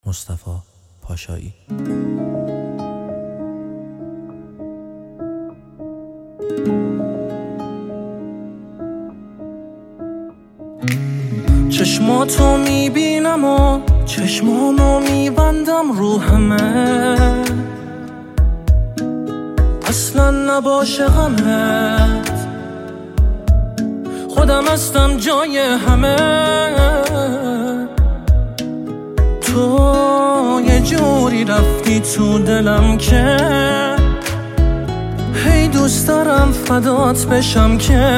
مصطفی پاشایی. چشماتو میبینم و چشمامو میبندم رو همه، اصلا نباشه غمت، خودم هستم جای همه. تو یه جوری رفتی تو دلم که هی دوست دارم فدات بشم، که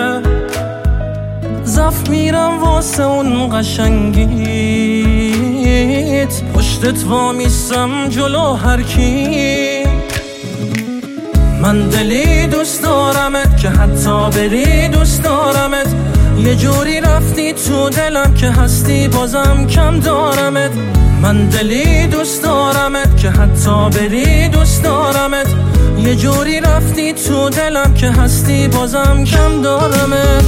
زف میرم واسه اون قشنگیت، پشتت وامیستم جلو هر کی. من دلی دوست دارمت که حتی بری دوست دارمت، یه جوری رفتی تو دلم که هستی بازم کم دارمت. من دلی دوست دارمت که حتی بری دوست دارمت، یه جوری رفتی تو دلم که هستی بازم کم دارمت.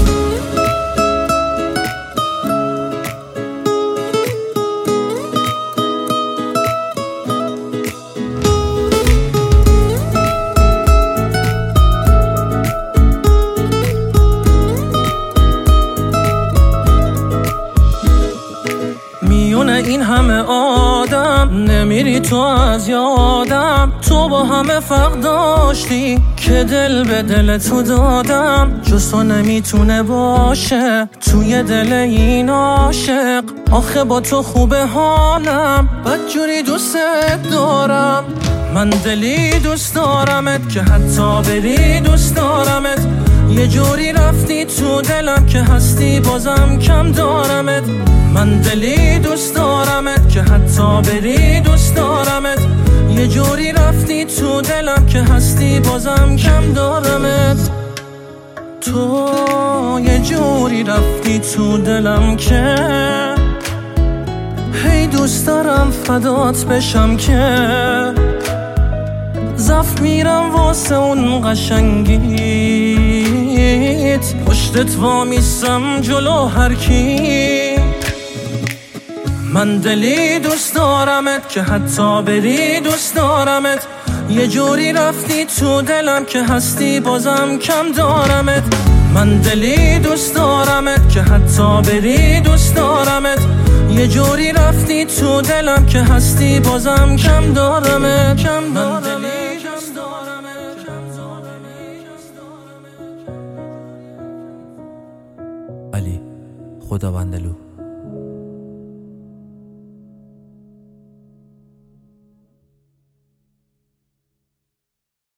میونه این همه آدم نمیری تو از یادم، تو با همه فرق داشتی که دل به دل تو دادم، جز تو نمیتونه باشه توی دل این عاشق. آخه با تو خوبه حالم، بدجوری دوست دارم. من دلی دوست دارمت که حتی بری دوست دارمت، یه جوری رفتی تو دلم که هستی بازم کم دارمت. من دلی دوست دارمت که حتی بری دوست دارمت، یه جوری رفتی تو دلم که هستی بازم کم دارمت. تو یه جوری رفتی تو دلم که هی دوست دارم فدات بشم، که زف میرم واسه اون قشنگیت، پشتت وامیستم جلو هر کی. من دلی دوست دارمت که حتی بری دوست دارمت، یه جوری رفتی تو دلم که هستی بازم کم دارمت. من دلی دوست دارمت که حتی بری دوست دارمت، یه جوری رفتی تو دلم که هستی بازم کم دارمت. من دلی دوست دارمت. علی خداوندلو.